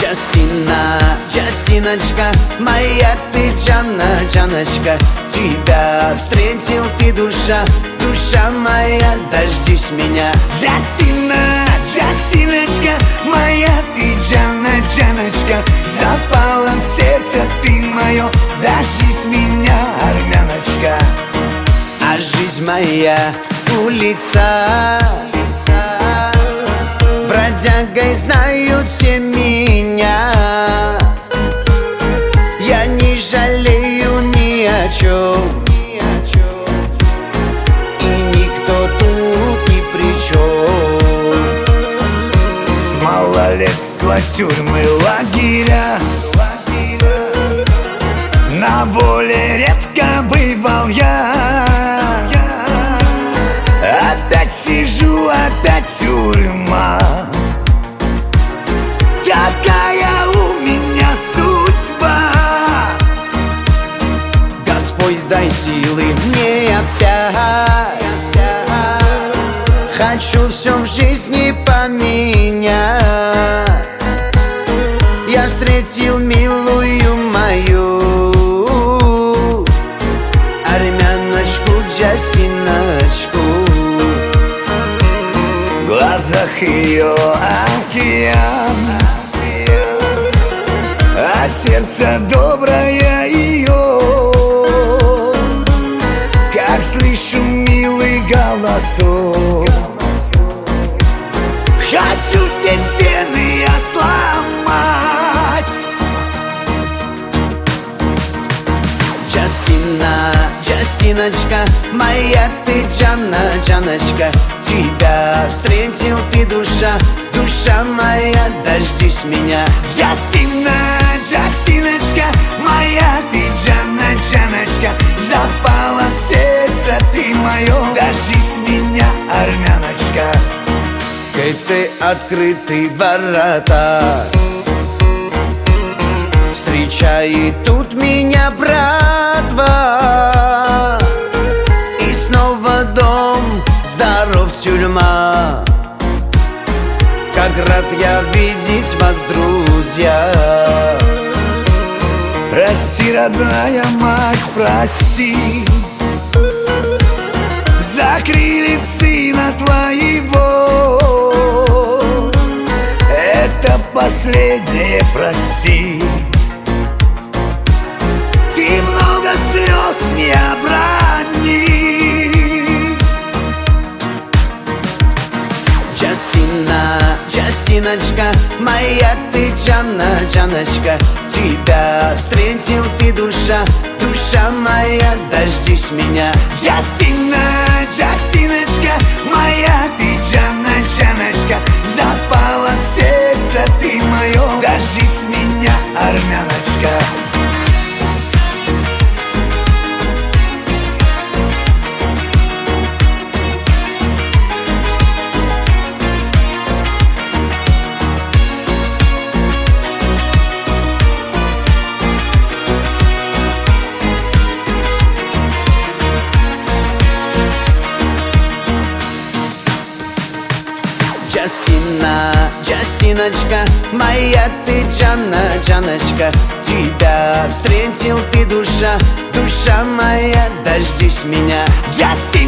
Джастина, Джастиночка, моя ты Джанна, Джаночка. Тебя встретил ты, душа, душа моя, дождись меня. Джастина, Джастиночка, моя ты Джанна, Джаночка. Запала в сердце ты мое, дождись меня, армяночка. А жизнь моя улица, бродягой знают все меня. Я не жалею ни о чем, и никто тут ни при чем. С малолетства тюрьмы, лагеря, на воле редко бывал я. Опять сижу, опять тюрьма. Какая у меня судьба. Господь, дай силы мне опять. Хочу все в жизни поменять. Я встретил милую мою армяночку, Джастиночку. В глазах ее океан, а сердце доброе ее. Как слышу милый голосок, хочу все стены я сломать. Джастина, Джастиночка, моя ты Джанна, Джаночка. Тебя встретил ты, душа, душа моя, дождись меня. Джастина, Джастиночка, моя ты Джанна, Джаночка. Запала в сердце ты мое, дождись меня, армяночка. Ты открытые ворота, встречает тут меня братва. И снова дом, здоров, тюрьма. Как рад я видеть вас, друзья. Прости, родная мать, прости. Закрыли сына твоего. Это последнее, прости. Ты много слез не обрани. Джастина, Джастиночка, моя ты Джанна, Джаночка. Тебя встретил ты, душа, душа моя, дождись меня. Джастина, Джастиночка, моя ты Джанна, Джаночка. Запала в сердце ты мое, дождись меня, армяночка. Джастина, Джастиночка, моя ты Джанна, Джаночка. Тебя встретил ты, душа, душа моя, дождись меня. Джастина.